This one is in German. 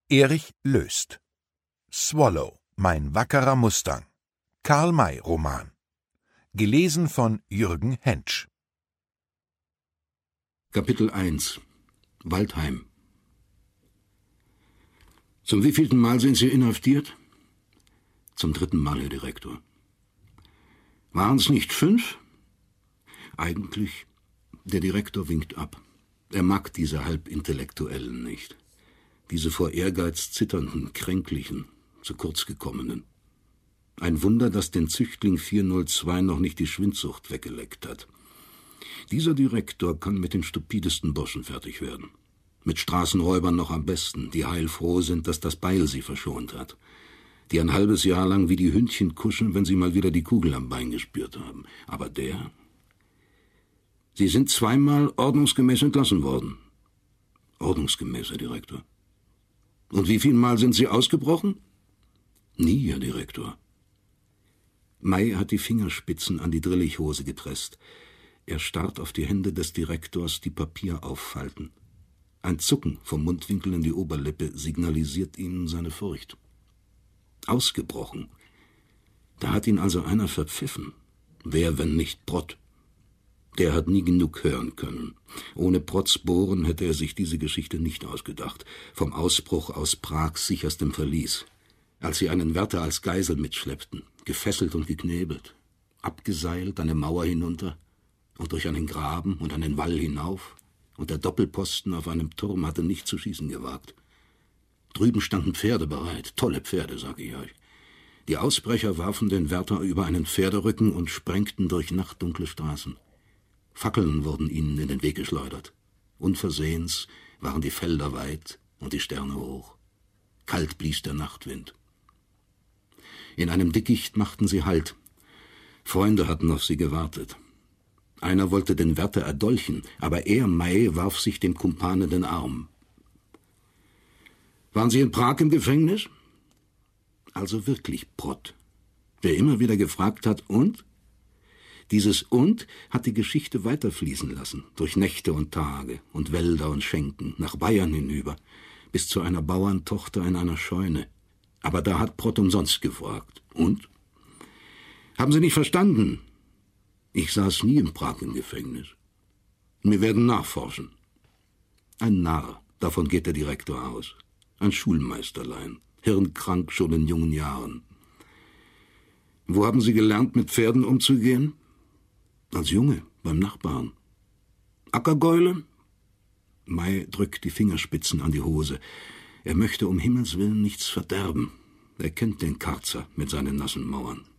Erich Löst. Swallow, mein wackerer Mustang. Karl-May-Roman. Gelesen von Jürgen Hentsch. Kapitel 1 Waldheim. Zum wievielten Mal sind Sie inhaftiert? Zum 3. Mal, Herr Direktor. Waren es nicht 5? Eigentlich, der Direktor winkt ab. Er mag diese Halbintellektuellen nicht. Diese vor Ehrgeiz zitternden, kränklichen, zu kurz gekommenen. Ein Wunder, dass den Züchtling 402 noch nicht die Schwindsucht weggeleckt hat. Dieser Direktor kann mit den stupidesten Burschen fertig werden. Mit Straßenräubern noch am besten, die heilfroh sind, dass das Beil sie verschont hat. Die ein halbes Jahr lang wie die Hündchen kuschen, wenn sie mal wieder die Kugel am Bein gespürt haben. Aber der... Sie sind 2-mal ordnungsgemäß entlassen worden. Ordnungsgemäß, Herr Direktor. Und wie viel Mal sind Sie ausgebrochen? Nie, Herr Direktor. May hat die Fingerspitzen an die Drillichhose gepresst. Er starrt auf die Hände des Direktors, die Papier auffalten. Ein Zucken vom Mundwinkel in die Oberlippe signalisiert ihnen seine Furcht. Ausgebrochen. Da hat ihn also einer verpfiffen. Wer, wenn nicht Brott? Der hat nie genug hören können. Ohne Protz bohren hätte er sich diese Geschichte nicht ausgedacht. Vom Ausbruch aus Prags sicherstem Verlies. Als sie einen Wärter als Geisel mitschleppten, gefesselt und geknebelt, abgeseilt eine Mauer hinunter und durch einen Graben und einen Wall hinauf, und der Doppelposten auf einem Turm hatte nicht zu schießen gewagt. Drüben standen Pferde bereit, tolle Pferde, sage ich euch. Die Ausbrecher warfen den Wärter über einen Pferderücken und sprengten durch nachtdunkle Straßen. Fackeln wurden ihnen in den Weg geschleudert. Unversehens waren die Felder weit und die Sterne hoch. Kalt blies der Nachtwind. In einem Dickicht machten sie Halt. Freunde hatten auf sie gewartet. Einer wollte den Wärter erdolchen, aber er, May, warf sich dem Kumpan in den Arm. Waren Sie in Prag im Gefängnis? Also wirklich Prott, der immer wieder gefragt hat, und? Dieses Und hat die Geschichte weiterfließen lassen, durch Nächte und Tage und Wälder und Schenken, nach Bayern hinüber, bis zu einer Bauerntochter in einer Scheune. Aber da hat Prott umsonst gefragt. Und? Haben Sie nicht verstanden? Ich saß nie in Prag im Gefängnis. Wir werden nachforschen. Ein Narr, davon geht der Direktor aus. Ein Schulmeisterlein, hirnkrank schon in jungen Jahren. Wo haben Sie gelernt, mit Pferden umzugehen? Als Junge, beim Nachbarn. Ackergäule? May drückt die Fingerspitzen an die Hose. Er möchte um Himmels Willen nichts verderben. Er kennt den Karzer mit seinen nassen Mauern.